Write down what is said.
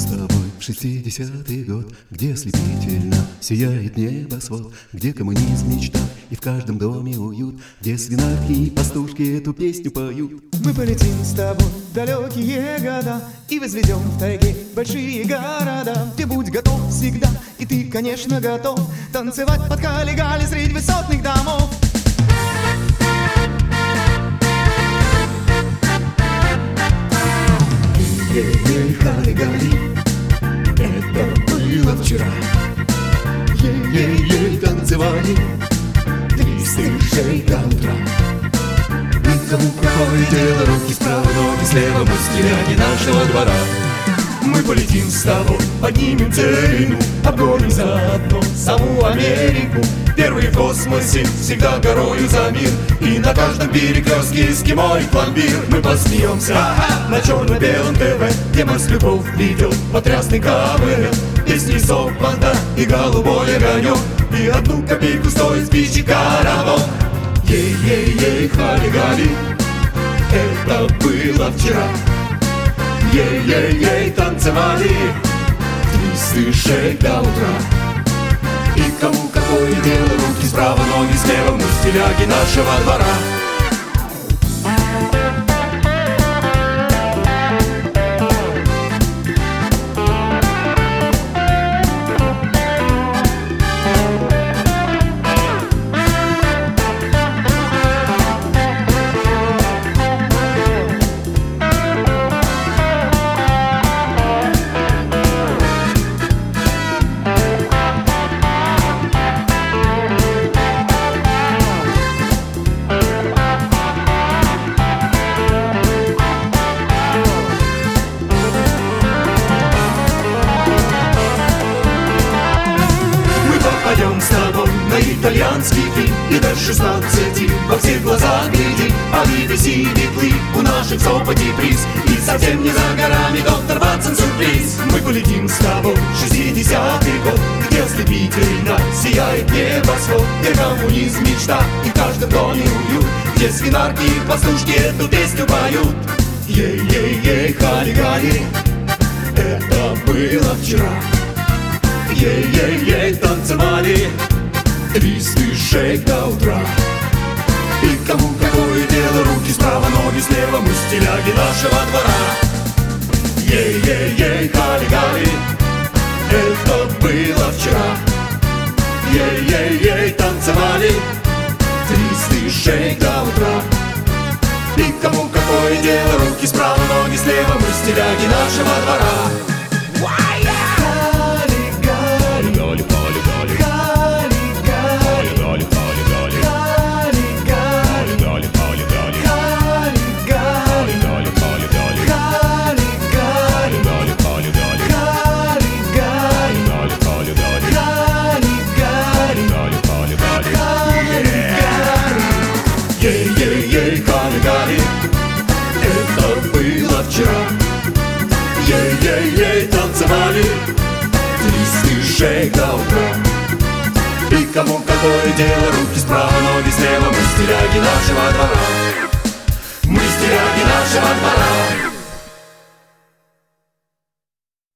тобой в 60-й год, где ослепительно сияет небосвод, где коммунизм мечта и в каждом доме уют, где свинарки и пастушки эту песню поют. Мы полетим с тобой в далекие года и возведем в тайге большие города, где будь готов всегда, и ты, конечно, готов танцевать под Кали-Гали среди высотных домов. Ей-ей, Кали-Гали, это было вчера. Ей-ей-ей, танцевали листышей до утра. Никому какое дело, руки справа, ноги слева, мы стиляги нашего двора. Мы полетим с тобой, поднимем целину, обгоним заодно саму Америку. Первый в космосе, всегда горою за мир, и на каждом перекрестке эскимо и пломбир. Мы посмеемся на черно-белом ТВ, где Марс любовь ведет потрясный КВН. Песни Сопота и голубой огонек, и одну копейку стоит спички караван. Ей-ей-ей, Кали-Гали, это было вчера. Ей-ей-ей, танцевали листышей до утра. И кому какое дело, руки справа, ноги слева, мы стиляги нашего двора. С тобой на итальянский фильм, и до 16 во все глаза глядим. А BBC метлы у наших Сопоте приз, и совсем не за горами доктор Ватсон сюрприз. Мы полетим с тобой в 60-й год, где ослепительно сияет небосвод, где коммунизм мечта и в каждом доме уют, где свинарки и пастушки эту песню поют. Ей-ей-ей, Кали-Гали, это было вчера. Ей-ей-ей, танцевали листышей до утра. И кому какое дело, руки справа, ноги слева, мы стиляги нашего двора. Ей-ей-ей, Кали-Гали, это было вчера. Ей-ей-ей, танцевали листышей до утра. И кому какое дело, руки справа, ноги слева, мы стиляги нашего двора. Ей-ей-ей, Кали-Гали, это было вчера. Ей-ей-ей, танцевали листышей до утра. И кому какое дело, руки справа, ноги слева, мы стиляги нашего двора. Мы стиляги нашего двора.